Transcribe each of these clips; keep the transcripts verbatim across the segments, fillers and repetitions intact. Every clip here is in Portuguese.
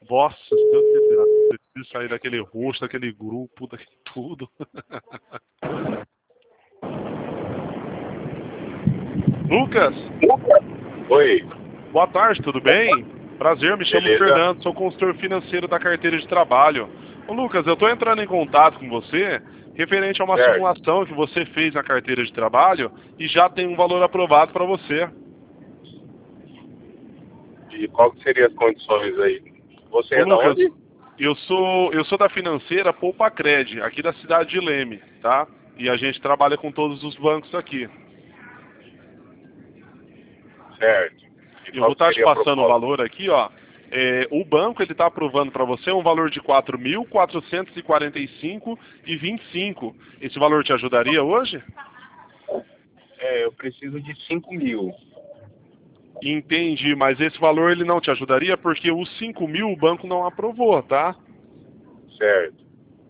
Nossa, Deus me livre. Preciso sair daquele rosto, daquele grupo, daquele tudo. Lucas, Oi, boa tarde, tudo bem? Prazer, me chamo beleza? Fernando, sou consultor financeiro da carteira de trabalho. Ô Lucas, eu estou entrando em contato com você referente a uma Certo. simulação que você fez na carteira de trabalho e já tem um valor aprovado para você. E qual que seriam as condições aí? Você Ô é da Lucas, onde? eu sou, eu sou da financeira Poupa Cred, aqui da cidade de Leme, tá? E a gente trabalha com todos os bancos aqui. Certo. E Eu vou qual que estar te seria a passando o proposta? valor aqui, ó. É, o banco ele está aprovando para você um valor de quatro mil quatrocentos e quarenta e cinco e vinte e cinco. Esse valor te ajudaria hoje? É, eu preciso de cinco mil. Entendi, mas esse valor ele não te ajudaria porque os cinco mil o banco não aprovou, tá? Certo.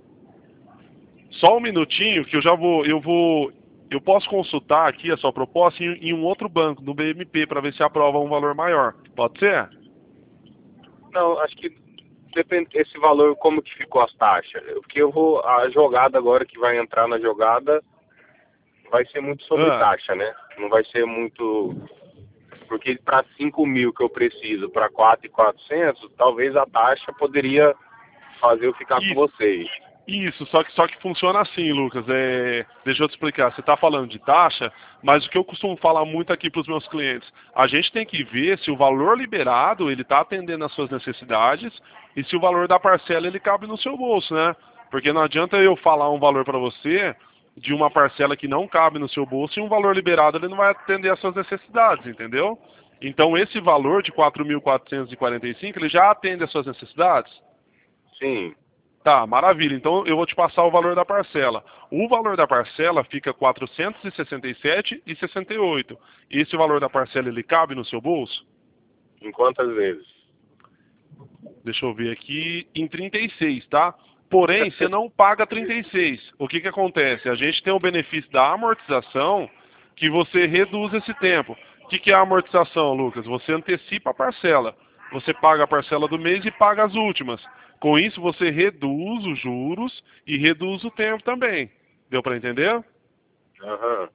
Só um minutinho que eu já vou, eu vou, eu posso consultar aqui a sua proposta em, em um outro banco, no B M P, para ver se aprova um valor maior. Pode ser? Não, acho que depende esse valor, como que ficou as taxas. Porque eu vou, a jogada agora que vai entrar na jogada vai ser muito sobre Ah. taxa, né? Não vai ser muito... Porque para cinco mil que eu preciso, para quatro mil e quatrocentos, talvez a taxa poderia fazer eu ficar com Isso. vocês. Isso, só que, só que funciona assim, Lucas. É, deixa eu te explicar. Você está falando de taxa, mas o que eu costumo falar muito aqui para os meus clientes, a gente tem que ver se o valor liberado ele está atendendo às suas necessidades e se o valor da parcela ele cabe no seu bolso, né? Porque não adianta eu falar um valor para você de uma parcela que não cabe no seu bolso e um valor liberado ele não vai atender às suas necessidades, entendeu? Então esse valor de quatro mil quatrocentos e quarenta e cinco ele já atende às suas necessidades? Sim. Tá, maravilha. Então eu vou te passar o valor da parcela. O valor da parcela fica quatrocentos e sessenta e sete reais e sessenta e oito centavos. Esse valor da parcela ele cabe no seu bolso? Em quantas vezes? Deixa eu ver aqui, em trinta e seis, tá? Porém, você não paga trinta e seis. O que que acontece? A gente tem o benefício da amortização que você reduz esse tempo. O que que é a amortização, Lucas? Você antecipa a parcela. Você paga a parcela do mês e paga as últimas. Com isso, você reduz os juros e reduz o tempo também. Deu para entender? Aham.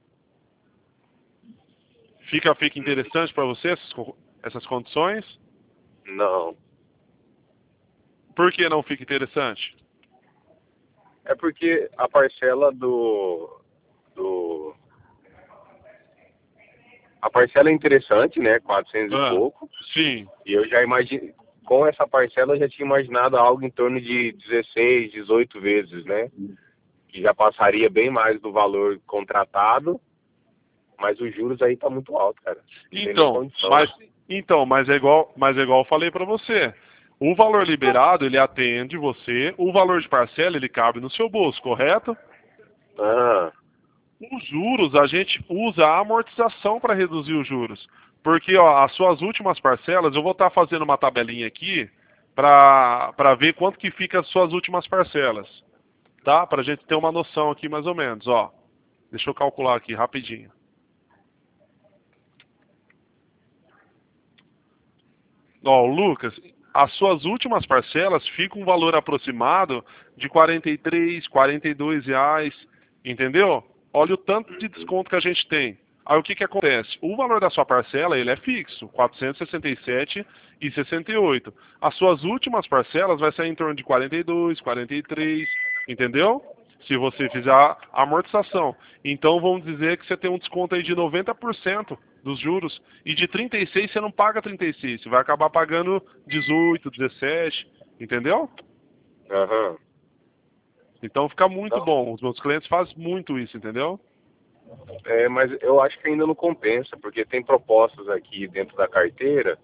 Fica, fica interessante para você essas, co- essas condições? Não. Por que não fica interessante? É porque a parcela do, do... A parcela é interessante, né? quatrocentos e Ah, pouco. sim. E eu já imagino... Com essa parcela eu já tinha imaginado algo em torno de dezesseis, dezoito vezes, né? Que já passaria bem mais do valor contratado. Mas os juros aí tá muito alto, cara. Não tem nem Então, condição. mas então, mas é igual, mas é igual eu falei para você. O valor liberado, ele atende você, o valor de parcela, ele cabe no seu bolso, correto? Ah, Os juros, a gente usa a amortização para reduzir os juros. Porque ó, as suas últimas parcelas, eu vou estar fazendo uma tabelinha aqui para para ver quanto que fica as suas últimas parcelas, tá? Para a gente ter uma noção aqui mais ou menos, ó. Deixa eu calcular aqui rapidinho. Ó, Lucas, as suas últimas parcelas ficam um valor aproximado de quarenta e três, quarenta e dois reais, entendeu? Olha o tanto de desconto que a gente tem. Aí o que que acontece? O valor da sua parcela, ele é fixo, quatrocentos e sessenta e sete reais e sessenta e oito centavos. As suas últimas parcelas vai ser em torno de quarenta e dois, quarenta e três, entendeu? Se você fizer a amortização. Então vamos dizer que você tem um desconto aí de noventa por cento dos juros. E de trinta e seis você não paga trinta e seis, você vai acabar pagando dezoito, dezessete, entendeu? aham. Então fica muito Não, bom. Os meus clientes fazem muito isso, entendeu? é, mas eu acho que ainda não compensa, porque tem propostas aqui dentro da carteira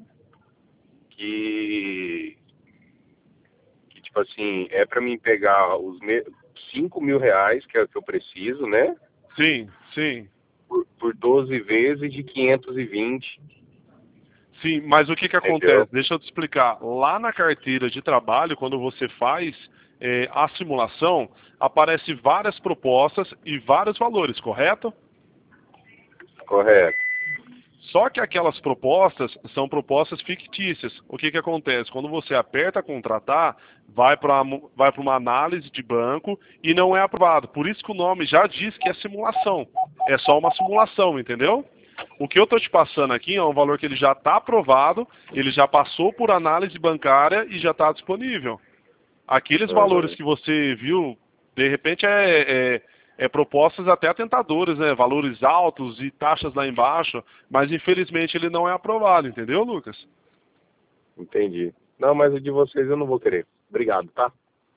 que, que tipo assim, é para mim pegar os me... cinco mil reais, que é o que eu preciso, né? Sim, sim. Por, por doze vezes de quinhentos e vinte, Sim, mas o que que entendeu? acontece? Deixa eu te explicar. Lá na carteira de trabalho, quando você faz é, a simulação, aparece várias propostas e vários valores, correto? Correto. Só que aquelas propostas são propostas fictícias. O que que acontece? Quando você aperta contratar, vai para vai para uma análise de banco e não é aprovado. Por isso que o nome já diz que é simulação. É só uma simulação, entendeu? O que eu estou te passando aqui é um valor que ele já está aprovado, ele já passou por análise bancária e já está disponível. Aqueles Uhum. valores que você viu, de repente, é, é, é propostas até tentadoras, né? Valores altos e taxas lá embaixo, mas infelizmente ele não é aprovado, entendeu, Lucas? Entendi. Não, mas o de vocês eu não vou querer. Obrigado, tá?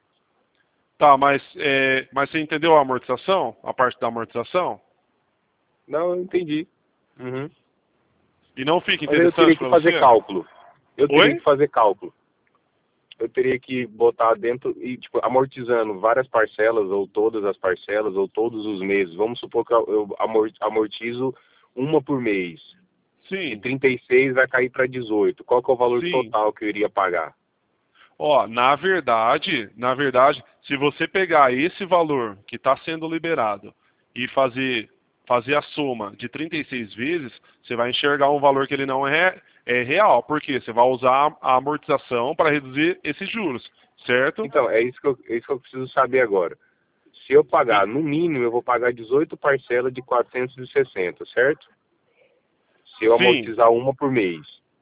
Tá, mas, é, mas você entendeu a amortização? A parte da amortização? Não, eu entendi. Uhum. E não fica Mas eu teria interessante que para fazer você? cálculo. Eu teria Oi? que fazer cálculo. Eu teria que botar dentro e, tipo, amortizando várias parcelas, ou todas as parcelas, ou todos os meses. Vamos supor que eu eu amor- amortizo uma por mês. De Sim, trinta e seis vai cair para dezoito. Qual que é o valor sim. total que eu iria pagar? Ó, na verdade, na verdade, se você pegar esse valor que está sendo liberado e fazer, fazer a soma de trinta e seis vezes, você vai enxergar um valor que ele não é, é real. Por quê? Você vai usar a amortização para reduzir esses juros, certo? Então, é isso que eu, é isso que eu preciso saber agora. Se eu pagar, Sim. no mínimo, eu vou pagar dezoito parcelas de quatrocentos e sessenta, certo? Se eu Sim, amortizar uma por mês.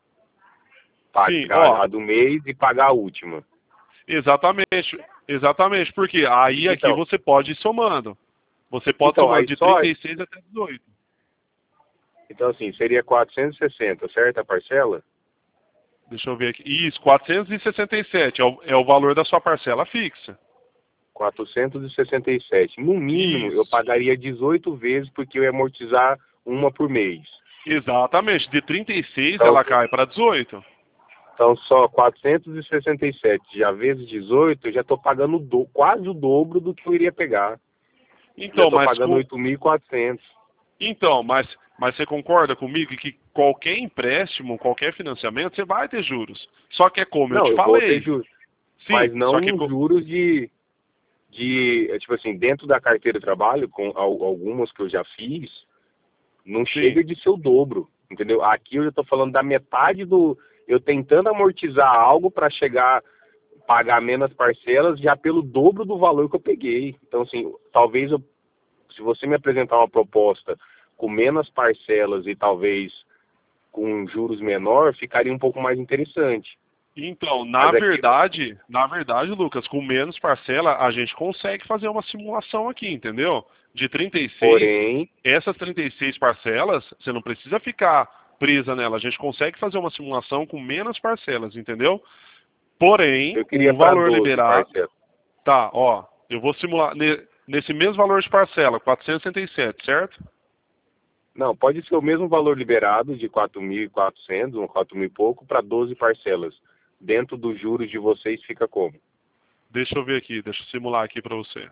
sim, Pagar ó, a do mês e pagar a última. exatamente, exatamente, porque aí aqui Então, você pode ir somando. Você pode então somando aí de só... trinta e seis até dezoito. Então, assim, seria quatrocentos e sessenta, certo, a parcela? Deixa eu ver aqui. Isso, quatrocentos e sessenta e sete é o, é o valor da sua parcela fixa. quatrocentos e sessenta e sete. No mínimo, eu Isso. pagaria dezoito vezes porque eu ia amortizar uma por mês. Exatamente. De trinta e seis Então, ela cai para dezoito. então só quatrocentos e sessenta e sete já vezes dezoito, eu já estou pagando o do, quase o dobro do que eu iria pegar. Já Então, estou mas pagando com, oito mil e quatrocentos. então, mas, mas você concorda comigo que qualquer empréstimo, qualquer financiamento, você vai ter juros. Só que é como eu Não, te eu vou ter falei. juros, Sim, mas não só que nos co- juros de, de, é, tipo assim, dentro da carteira de trabalho, com al- algumas que eu já fiz, não sim. chega de ser o dobro, entendeu? Aqui eu já estou falando da metade do... Eu tentando amortizar algo para chegar, pagar menos parcelas, já pelo dobro do valor que eu peguei. Então, assim, talvez eu, se você me apresentar uma proposta com menos parcelas e talvez com juros menor, ficaria um pouco mais interessante. Então, na Mas aqui, verdade, na verdade, Lucas, com menos parcela, a gente consegue fazer uma simulação aqui, entendeu? De trinta e seis, porém, essas trinta e seis parcelas, você não precisa ficar presa nela. A gente consegue fazer uma simulação com menos parcelas, entendeu? Porém, eu queria o para valor doze liberado, parcelas. tá, ó, eu vou simular ne- nesse mesmo valor de parcela, quatrocentos e sessenta e sete, certo? Não, pode ser o mesmo valor liberado de quatro mil e quatrocentos, ou quatro mil e pouco, para doze parcelas. Dentro dos juros de vocês fica como? Deixa eu ver aqui, deixa eu simular aqui para você.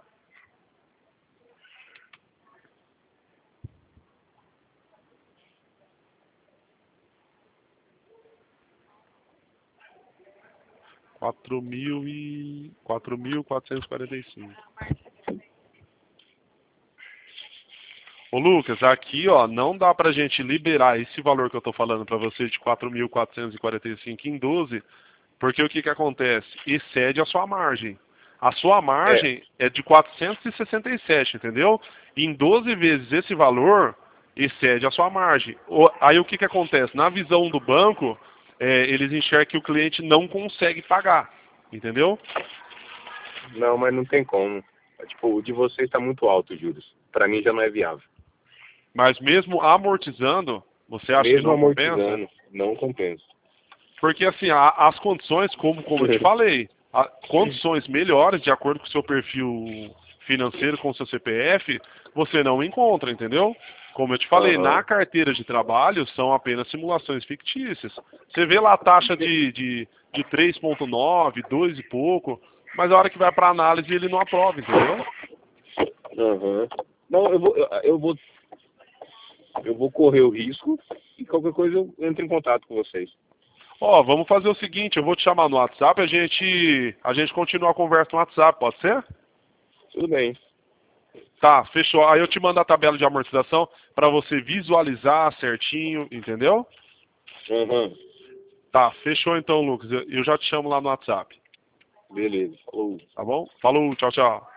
quatro mil e quatro mil quatrocentos e quarenta e cinco. Ô Lucas, aqui ó, não dá pra gente liberar esse valor que eu tô falando pra você de quatro mil quatrocentos e quarenta e cinco em doze, porque o que que acontece? Excede a sua margem. A sua É, margem é de quatrocentos e sessenta e sete, entendeu? Em doze vezes esse valor excede a sua margem. O- Aí o que que acontece? Na visão do banco, é, eles enxergam que o cliente não consegue pagar, entendeu? não, mas não tem como. Tipo, o de vocês está muito alto, os juros. Para mim já não é viável. Mas mesmo amortizando, você acha que Mesmo não compensa? amortizando, não compensa. Porque assim, a- as condições, como, como eu te falei, a- condições melhores de acordo com o seu perfil financeiro, com o seu C P F, você não encontra, entendeu? Como eu te falei, na Aham. carteira de trabalho são apenas simulações fictícias. Você vê lá a taxa de, de, de três vírgula nove, dois e pouco, mas a hora que vai para análise ele não aprova, entendeu? Aham. Não, eu vou, eu, eu vou, eu vou correr o risco e qualquer coisa eu entro em contato com vocês. Ó, vamos fazer o seguinte, eu vou te chamar no WhatsApp, a gente, a gente continua a conversa no WhatsApp, pode ser? Tudo bem. Tá, fechou. Aí eu te mando a tabela de amortização para você visualizar certinho, entendeu? Uhum. Tá, fechou então, Lucas. Eu eu já te chamo lá no WhatsApp. Beleza, falou. Tá bom? Falou, tchau, tchau.